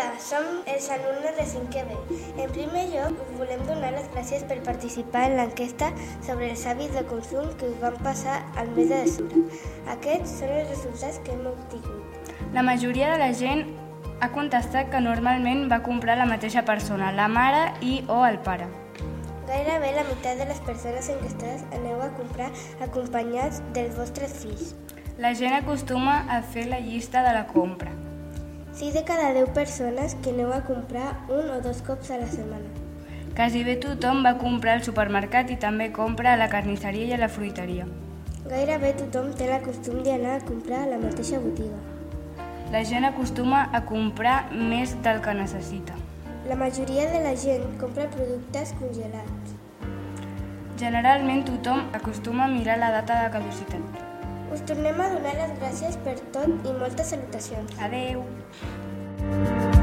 Hola, som els alumnes de 5è B. En primer lloc, us volem donar les gràcies per participar en l'enquesta sobre els hàbits de consum que us van passar al mes de desembre. Aquests són els resultats que hem obtingut. La majoria de la gent ha contestat que normalment va comprar la mateixa persona, la mare o el pare. Gairebé la meitat de les persones enquestades aneu a comprar acompanyats dels vostres fills. La gent acostuma a fer la llista de la compra. 6 de cada 10 persones que aneu a comprar 1 o 2 cops a la setmana. Quasi bé tothom va comprar al supermercat i també compra a la carnisseria i a la fruiteria. Gairebé tothom té el costum d'anar a comprar a la mateixa botiga. La gent acostuma a comprar més del que necessita. La majoria de la gent compra productes congelats. Generalment tothom acostuma a mirar la data de caducitat. Us tornem a donar les gràcies per tot i moltes salutacions. Adeu!